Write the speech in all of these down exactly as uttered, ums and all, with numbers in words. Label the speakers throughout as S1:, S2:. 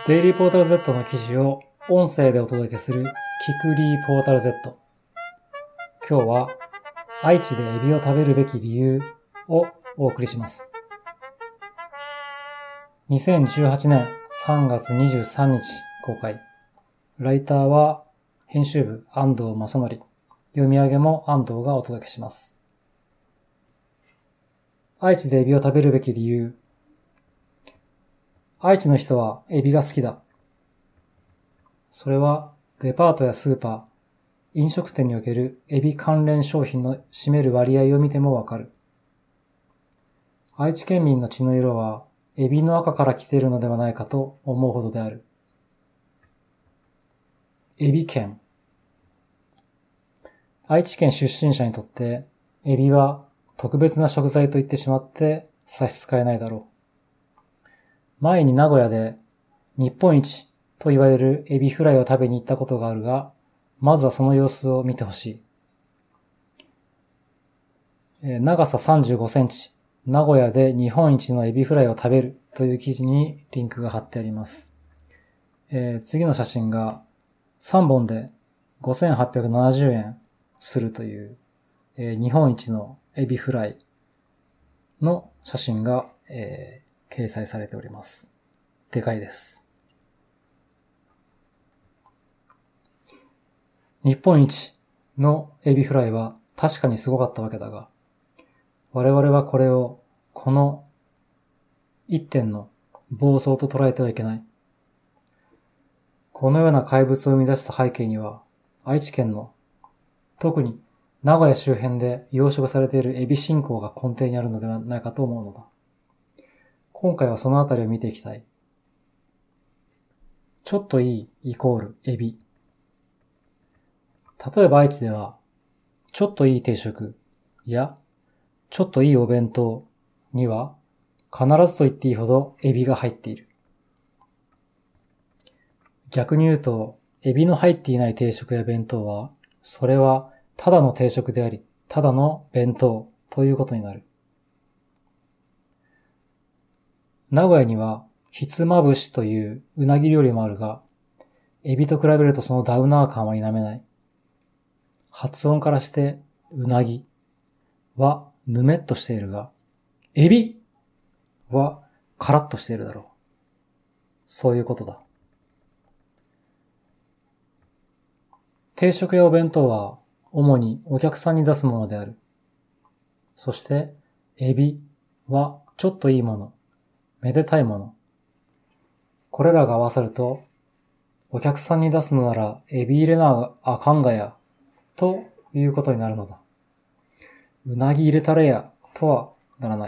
S1: デイリーポータル Z の記事を音声でお届けするキクリーポータル Z。今日は愛知でエビを食べるべき理由をお送りします。にせんじゅうはちねんさんがつにじゅうさんにち公開。ライターは編集部安藤正則。読み上げも安藤がお届けします。愛知でエビを食べるべき理由。愛知の人はエビが好きだ。それはデパートやスーパー、飲食店におけるエビ関連商品の占める割合を見てもわかる。愛知県民の血の色はエビの赤から来ているのではないかと思うほどである。エビ県。愛知県出身者にとってエビは特別な食材と言ってしまって差し支えないだろう。前に名古屋で日本一と言われるエビフライを食べに行ったことがあるが、まずはその様子を見てほしい。長ささんじゅうごセンチ、名古屋で日本一のエビフライを食べるという記事にリンクが貼ってあります。えー、次の写真がさんぼんでごせんはっぴゃくななじゅうえんするという、えー、日本一のエビフライの写真が、えー掲載されております。でかいです。日本一のエビフライは確かにすごかったわけだが、我々はこれをこの一点の暴走と捉えてはいけない。このような怪物を生み出した背景には、愛知県の特に名古屋周辺で養殖されているエビ信仰が根底にあるのではないかと思うのだ。今回はそのあたりを見ていきたい。ちょっといいイコールエビ。例えば愛知では、ちょっといい定食やちょっといいお弁当には必ずと言っていいほどエビが入っている。逆に言うと、エビの入っていない定食や弁当は、それはただの定食であり、ただの弁当ということになる。名古屋にはひつまぶしといううなぎ料理もあるが、エビと比べるとそのダウナー感は否めない。発音からしてうなぎはぬめっとしているが、エビはカラッとしているだろう。そういうことだ。定食やお弁当は主にお客さんに出すものである。そしてエビはちょっといいもの。めでたいもの。これらが合わさると、お客さんに出すのならエビ入れなあかんがや、ということになるのだ。うなぎ入れたれや、とはならない。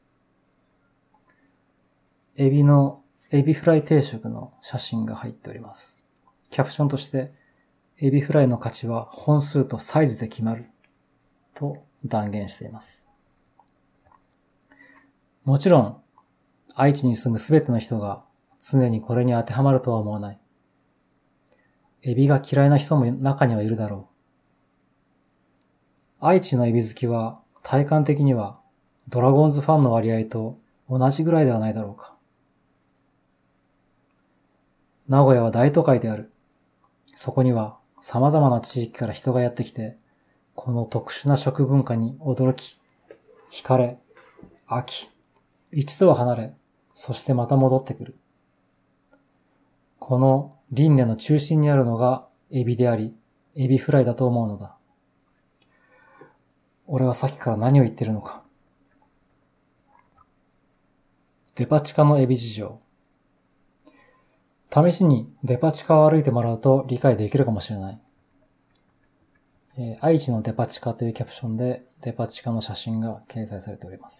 S1: エビの、エビフライ定食の写真が入っております。キャプションとして、エビフライの価値は本数とサイズで決まる、と断言しています。もちろん、愛知に住むすべての人が常にこれに当てはまるとは思わない。エビが嫌いな人も中にはいるだろう。愛知のエビ好きは体感的にはドラゴンズファンの割合と同じぐらいではないだろうか。名古屋は大都会である。そこには様々な地域から人がやってきて、この特殊な食文化に驚き、惹かれ、飽き、一度は離れ、そしてまた戻ってくる。この輪廻の中心にあるのがエビであり、エビフライだと思うのだ。俺はさっきから何を言ってるのか。デパ地下のエビ事情。試しにデパ地下を歩いてもらうと理解できるかもしれない。えー、愛知のデパ地下というキャプションでデパ地下の写真が掲載されております。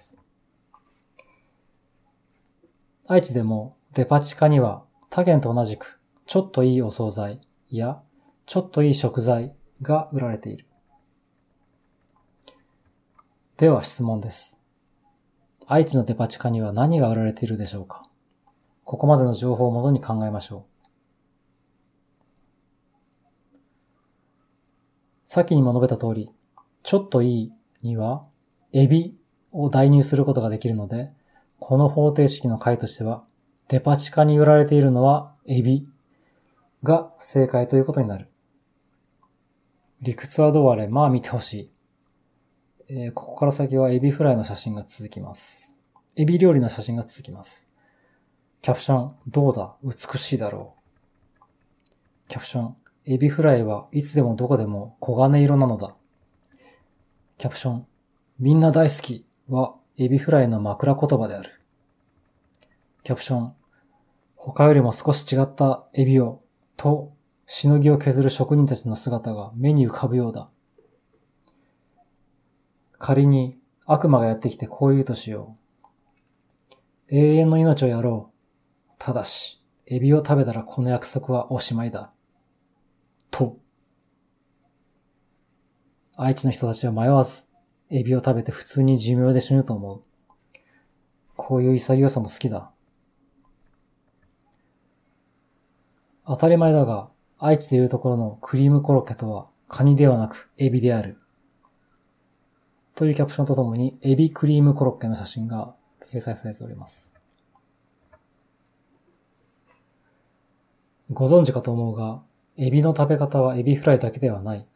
S1: 愛知でもデパ地下には他県と同じくちょっといいお惣菜やちょっといい食材が売られている。では質問です。愛知のデパ地下には何が売られているでしょうか？ここまでの情報をもとに考えましょう。先にも述べた通り、ちょっといいにはエビを代入することができるので、この方程式の解としてはデパ地下に売られているのはエビが正解ということになる。理屈はどうあれ、まあ見てほしい。えー、ここから先はエビフライの写真が続きます。エビ料理の写真が続きます。キャプション、どうだ、美しいだろう。キャプション、エビフライはいつでもどこでも黄金色なのだ。キャプション、みんな大好きはエビフライの枕言葉である。キャプション、他よりも少し違ったエビを、と、しのぎを削る職人たちの姿が目に浮かぶようだ。仮に悪魔がやってきてこう言うとしよう。永遠の命をやろう。ただし、エビを食べたらこの約束はおしまいだ。と。愛知の人たちは迷わず、エビを食べて普通に寿命で死ぬと思う。こういう潔さも好きだ。当たり前だが、愛知でいうところのクリームコロッケとはカニではなくエビである。というキャプションとともにエビクリームコロッケの写真が掲載されております。ご存知かと思うが、エビの食べ方はエビフライだけではない。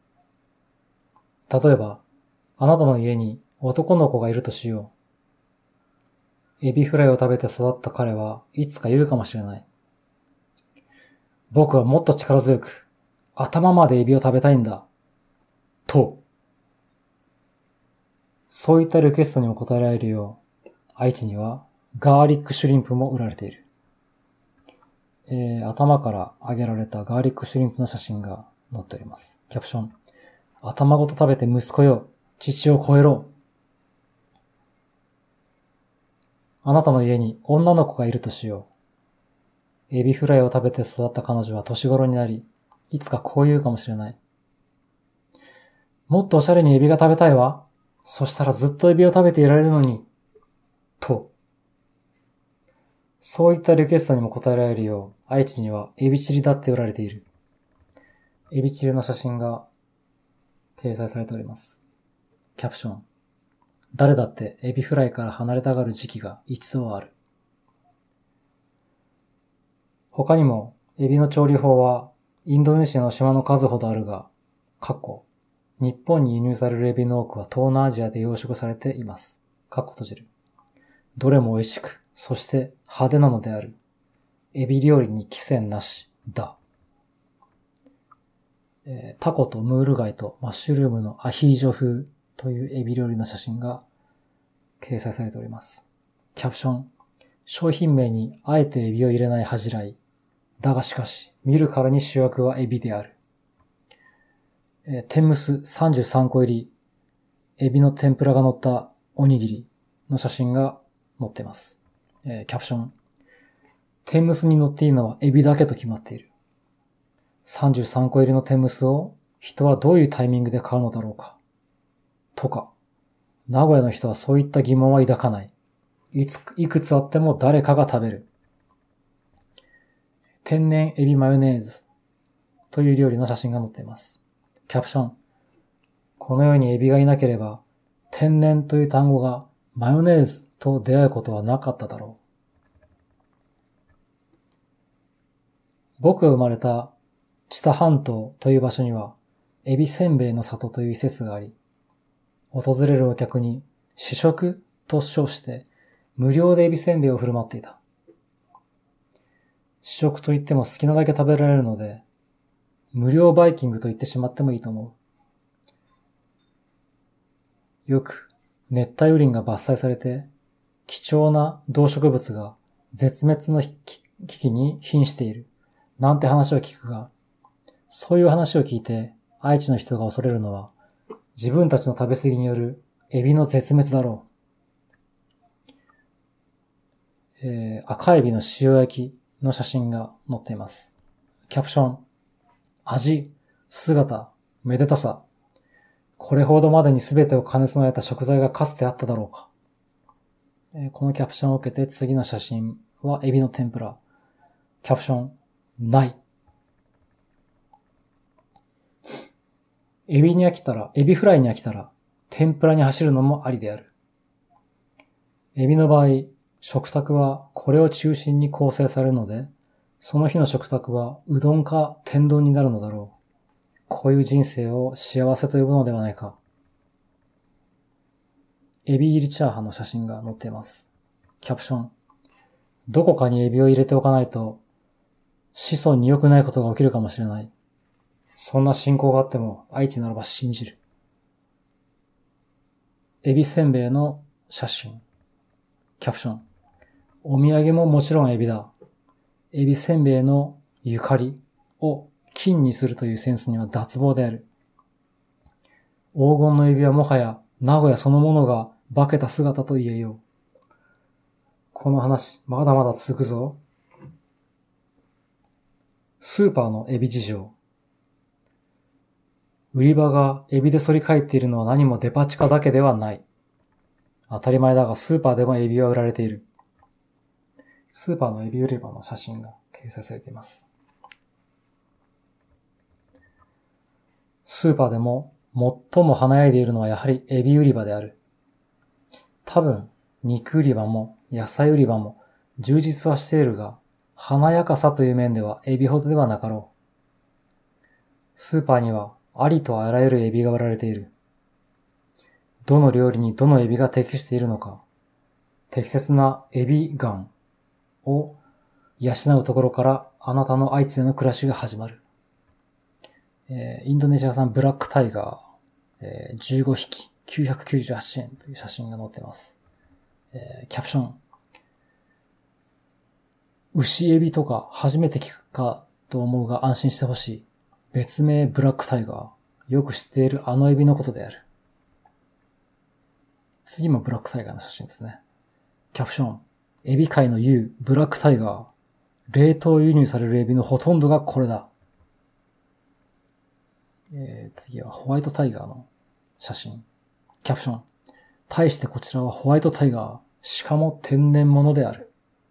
S1: 例えば、あなたの家に男の子がいるとしよう。エビフライを食べて育った彼はいつか言うかもしれない。僕はもっと力強く、頭までエビを食べたいんだ。と。そういったリクエストにも応えられるよう、愛知にはガーリックシュリンプも売られている。えー、頭から揚げられたガーリックシュリンプの写真が載っております。キャプション。頭ごと食べて息子よ、父を超えろ。あなたの家に女の子がいるとしよう。エビフライを食べて育った彼女は年頃になり、いつかこう言うかもしれない。もっとおしゃれにエビが食べたいわ。そしたらずっとエビを食べていられるのに。と。そういったリクエストにも応えられるよう、愛知にはエビチリだって売られている。エビチリの写真が掲載されております。キャプション。誰だってエビフライから離れたがる時期が一度はある。他にも、エビの調理法はインドネシアの島の数ほどあるが、かっこ日本に輸入されるエビの多くは東南アジアで養殖されています。かっこ閉じる。どれも美味しく、そして派手なのである。エビ料理に寄せなし、だ。えー、タコとムール貝とマッシュルームのアヒージョ風というエビ料理の写真が掲載されております。キャプション。商品名にあえてエビを入れない恥じらい。だがしかし、見るからに主役はエビである。えー、天むすさんじゅうさんこ入り、エビの天ぷらが乗ったおにぎりの写真が載っています。えー、キャプション。天むすに乗っているのはエビだけと決まっている。さんじゅうさんこ入りの天むすを人はどういうタイミングで買うのだろうか。とか、名古屋の人はそういった疑問は抱かない。いつ、いくつあっても誰かが食べる。天然エビマヨネーズという料理の写真が載っています。キャプション。この世にエビがいなければ、天然という単語がマヨネーズと出会うことはなかっただろう。僕が生まれた知多半島という場所には、エビせんべいの里という施設があり、訪れるお客に試食と称して無料でエビせんべいを振る舞っていた。試食といっても好きなだけ食べられるので、無料バイキングと言ってしまってもいいと思う。よく熱帯雨林が伐採されて、貴重な動植物が絶滅の危機に瀕している。なんて話を聞くが、そういう話を聞いて愛知の人が恐れるのは、自分たちの食べ過ぎによるエビの絶滅だろう。えー、赤エビの塩焼きの写真が載っています。キャプション。味、姿、めでたさ。これほどまでに全てを兼ね備えた食材がかつてあっただろうか。えー、このキャプションを受けて次の写真はエビの天ぷら。キャプション。ない。エビに飽きたら、エビフライに飽きたら、天ぷらに走るのもありである。エビの場合、 食卓はこれを中心に構成されるので、その日の食卓はうどんか天丼になるのだろう。こういう人生を幸せと呼ぶのではないか。エビ入りチャーハンの写真が載っています。キャプション。どこかにエビを入れておかないと、子孫に良くないことが起きるかもしれない。そんな信仰があっても愛知ならば信じる。エビせんべいの写真。キャプション。お土産ももちろんエビだ。エビせんべいのゆかりを金にするというセンスには脱帽である。黄金のエビはもはや名古屋そのものが化けた姿と言えよう。この話、まだまだ続くぞ。スーパーのエビ事情。売り場がエビで反り返っているのは何もデパ地下だけではない。当たり前だがスーパーでもエビは売られている。スーパーのエビ売り場の写真が掲載されています。スーパーでも最も華やいでいるのはやはりエビ売り場である。多分、肉売り場も野菜売り場も充実はしているが、華やかさという面ではエビほどではなかろう。スーパーにはありとあらゆるエビが売られている。どの料理にどのエビが適しているのか、適切なエビ眼を養うところからあなたの愛知での暮らしが始まる。えー、インドネシア産ブラックタイガー、えー、じゅうごひききゅうひゃくきゅうじゅうはちえんという写真が載っています。えー、キャプション。牛エビとか初めて聞くかと思うが安心してほしい。別名ブラックタイガー。よく知っているあのエビのことである。次もブラックタイガーの写真ですね。キャプション。エビ界の雄、ブラックタイガー。冷凍輸入されるエビのほとんどがこれだ。えー、次はホワイトタイガーの写真。キャプション。対してこちらはホワイトタイガー。しかも天然物である。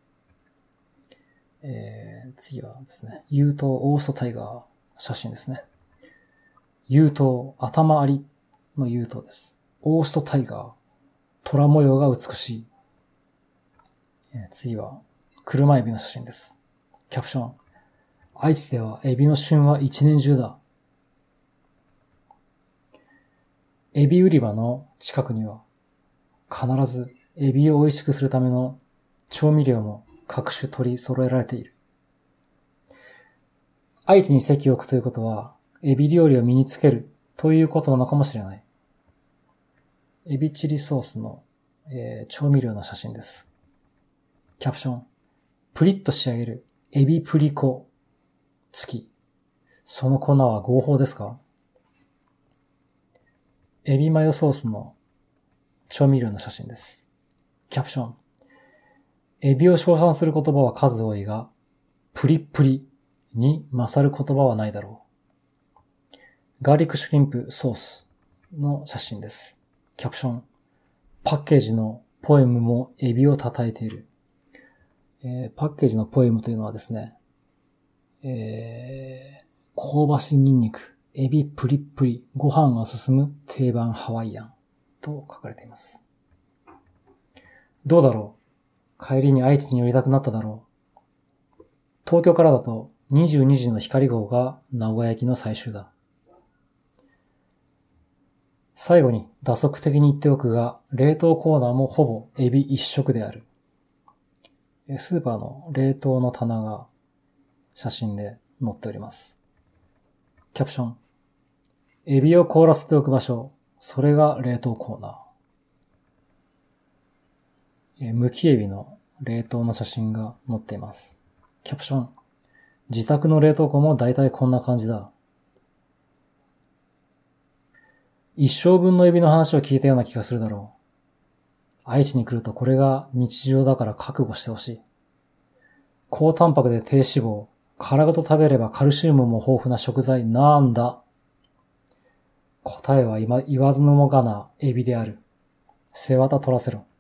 S1: えー、次はですね、有頭オーストタイガー写真ですね。有頭頭ありの有頭です。オーストタイガー。虎模様が美しい。えー、次は車エビの写真です。キャプション。愛知ではエビの旬は一年中だ。エビ売り場の近くには必ずエビを美味しくするための調味料も各種取り揃えられている。愛知に席を置くということはエビ料理を身につけるということなのかもしれない。エビチリソースの、えー、調味料の写真です。キャプション。プリッと仕上げるエビプリコ付き。その粉は合法ですか？エビマヨソースの調味料の写真です。キャプション。エビを称賛する言葉は数多いが、プリップリに勝る言葉はないだろう。ガーリックシュリンプソースの写真です。キャプション。パッケージのポエムもエビを称えている。えー、パッケージのポエムというのはですね、えー、香ばしいニンニク、エビプリップリ、ご飯が進む定番ハワイアンと書かれています。どうだろう？帰りに愛知に寄りたくなっただろう。東京からだとにじゅうにじの光号が名古屋駅の最終だ。最後に打足的に言っておくが、冷凍コーナーもほぼエビ一色である。スーパーの冷凍の棚が写真で載っております。キャプション。エビを凍らせておく場所、それが冷凍コーナー。むきエビの冷凍の写真が載っています。キャプション。自宅の冷凍庫もだいたいこんな感じだ。一生分のエビの話を聞いたような気がするだろう。愛知に来るとこれが日常だから覚悟してほしい。高タンパクで低脂肪、殻ごと食べればカルシウムも豊富な食材なんだ。答えは今言わずのもがなエビである。背わた取らせろ。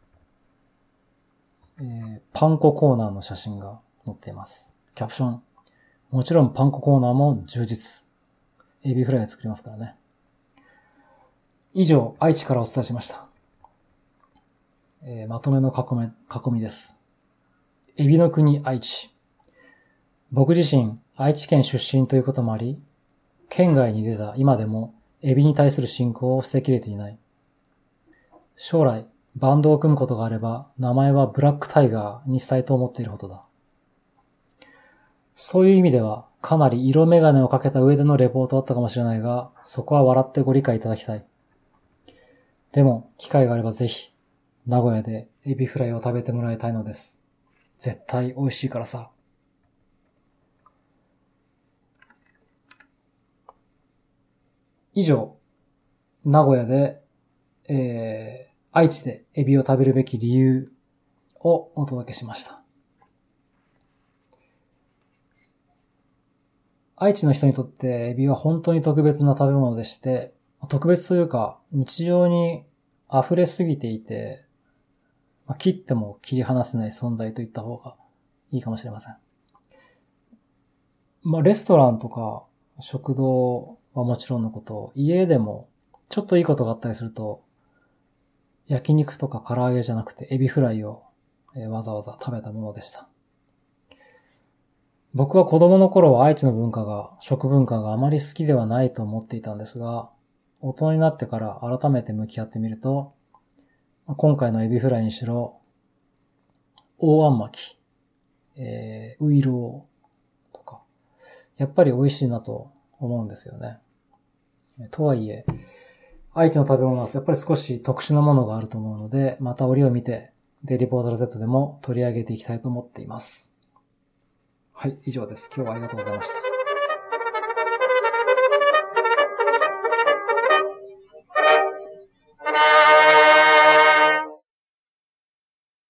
S1: えー、パン粉コーナーの写真が載っています。キャプション。もちろんパン粉コーナーも充実。エビフライ作りますからね。以上、愛知からお伝えしました。 えーまとめの囲め、囲みです。エビの国愛知。僕自身、愛知県出身ということもあり、県外に出た今でも、エビに対する信仰を捨てきれていない。将来、バンドを組むことがあれば、名前はブラックタイガーにしたいと思っているほどだ。そういう意味では、かなり色眼鏡をかけた上でのレポートだったかもしれないが、そこは笑ってご理解いただきたい。でも、機会があればぜひ、名古屋でエビフライを食べてもらいたいのです。絶対美味しいからさ。以上、名古屋で、えー、愛知でエビを食べるべき理由をお届けしました。愛知の人にとってエビは本当に特別な食べ物でして、特別というか日常に溢れすぎていて、まあ、切っても切り離せない存在といった方がいいかもしれません。まあ、レストランとか食堂はもちろんのこと、家でもちょっといいことがあったりすると、焼肉とか唐揚げじゃなくてエビフライをわざわざ食べたものでした。僕は子供の頃は愛知の文化が、食文化があまり好きではないと思っていたんですが、大人になってから改めて向き合ってみると、今回のエビフライにしろ、大あん巻き、えー、ウイローとか、やっぱり美味しいなと思うんですよね。とはいえ、愛知の食べ物はやっぱり少し特殊なものがあると思うので、また折を見て、デイリーポータル Z でも取り上げていきたいと思っています。はい、以上です。今日はありがとうございました。